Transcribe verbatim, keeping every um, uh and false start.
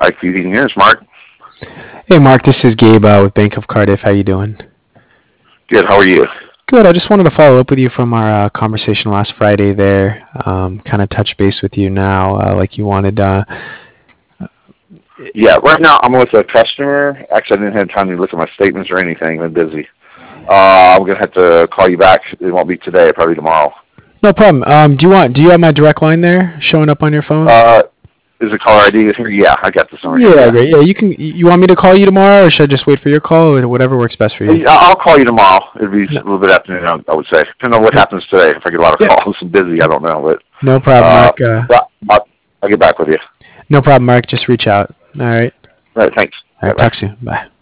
I Q Heating Units, Mark. Hey, Mark, this is Gabe uh, with Bank of Cardiff. How you doing? Good. How are you? Good. I just wanted to follow up with you from our uh, conversation last Friday there. Um, kind of touch base with you now, uh, like you wanted. Uh, Yeah, right now I'm with a customer. Actually, I didn't have time to look at my statements or anything. I've been busy. Uh, I'm going to have to call you back. It won't be today, probably tomorrow. no problem. Um, do you want? Do you have my direct line there showing up on your phone? Uh, is the caller I D here? Yeah, I got this number here. Yeah, great. Yeah, you can. You want me to call you tomorrow, or should I just wait for your call, or whatever works best for you? I'll call you tomorrow. It'll be No. a little bit afternoon, I would say. Depending on what happens today. If I get a lot of Yeah. calls, I'm busy. I don't know, but No problem, uh, Mark. Uh, but I'll, I'll get back with you. no problem, Mark. Just reach out. All right. All right, thanks. All right. Bye-bye. Talk soon. Bye.